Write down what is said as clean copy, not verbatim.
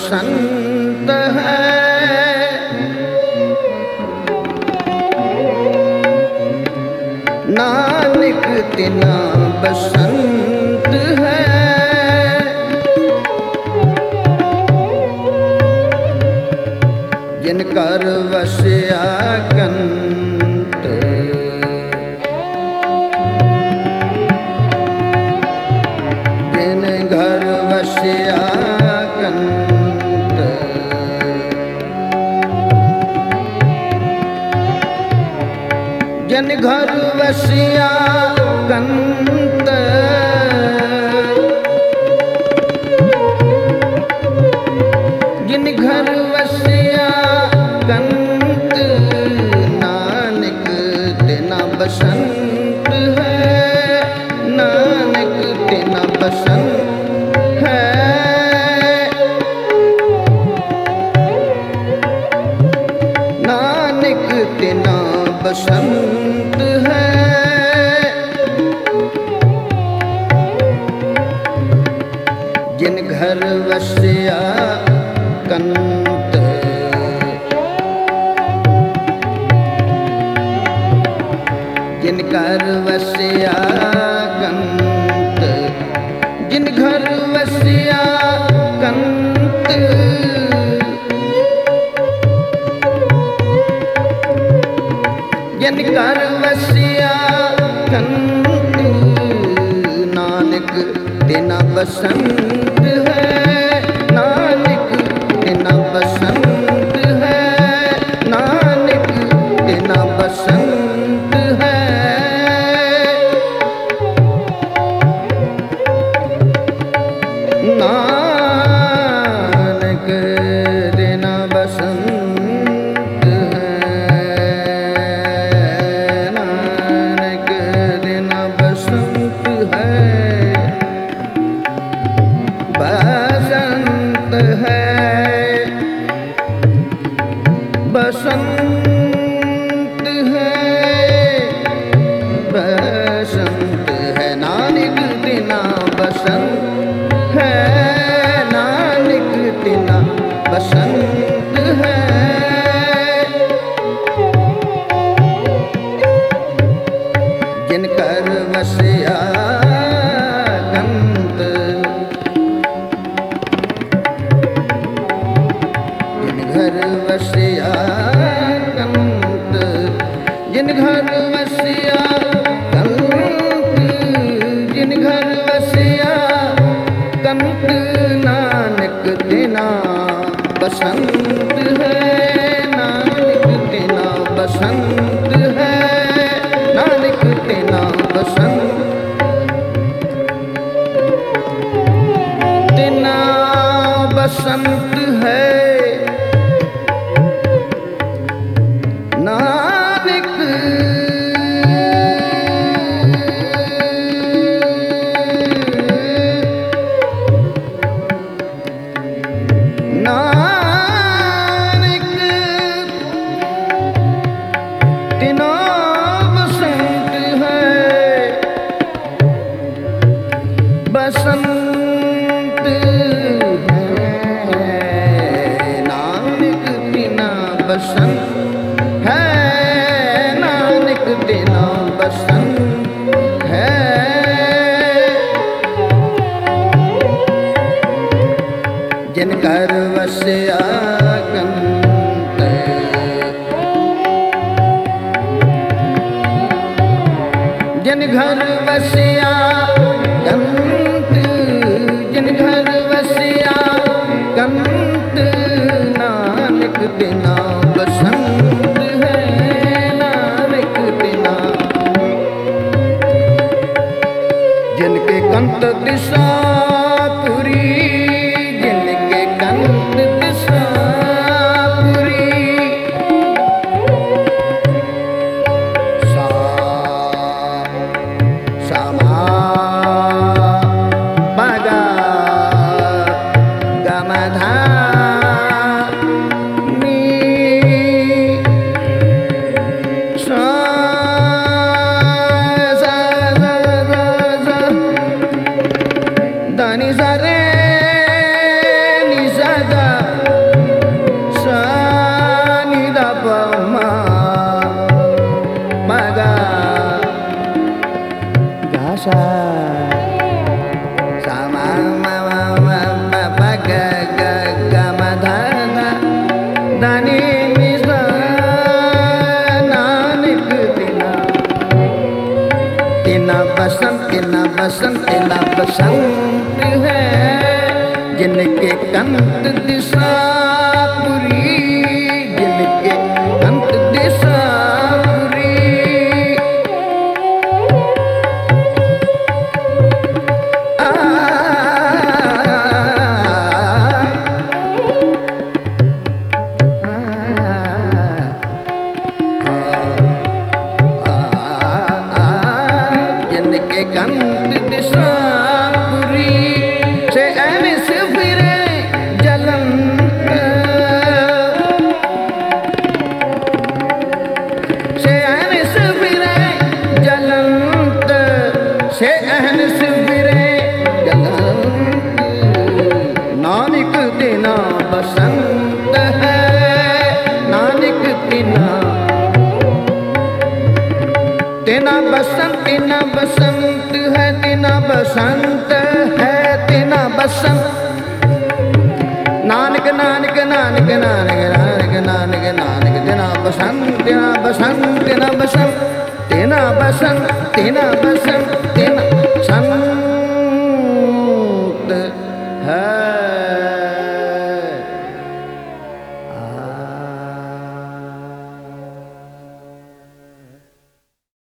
बसंत है, नानक तिना बसंत है। जिन कर वसिया कंत, जिन घर वसिया कंत, जिन घर वसिया कंत, जिन घर वसिया कंत, नानक तिना बसंत है, नानक तिना बसंत है। नानक तिना बसंत है। जिन घर वसिया कंत, जिन घर वसिया कंत, जिन घर वसिया कंत, जिन घर वसिया कंत, नानक तिना बसंत है, नानक तिना बसंत है, नानक तिना बसंत है। नानक तिना बसंत है, नानक तिना बसंत है। बसंत है, बसंत है, बसंत है। नानक तिना बसंत है, नानक तिना बसंत है। जिन कर वसिया कंत, जिन घर वसिया कंत, जिन घर वसिया कंत, जिन घर वसिया कंत, नानक तिना बसंत है, नानक तिना बसंत है, नानक तिना बसंत तिना बसंत है। नानक नानक तिना बसंत है, बसंत है। नानक तिना बसंत है, नानक तिना बसंत है। जिन घर वसिया कंत, जिन घर वसिया कंत, जिन घर वसिया कंत, नानक तिना बसंत है, नानक तिना। जिनके कंत दिशा पुरी, जिनके कंत दिशा पुरी, सामा बगा गमधा नी बसंत तेना बसंत है जिनके कंत दिशा पुरी जिनके कंत दिशा पुरी जिनके कंत दिशा पुरी से ऐनिस फिरे जलंत से ऐनिस फिरे जलंत से ऐनिस फिरे जलंत नानक तेना बसंत है नानक तेना तेना बसंत है तेना बसंत है तेना बसंत नानक नानक नानक नानक नानक नानक नानक तेना बसंत तेना बसंत तेना बसंत तेना बसंत तेना बसंत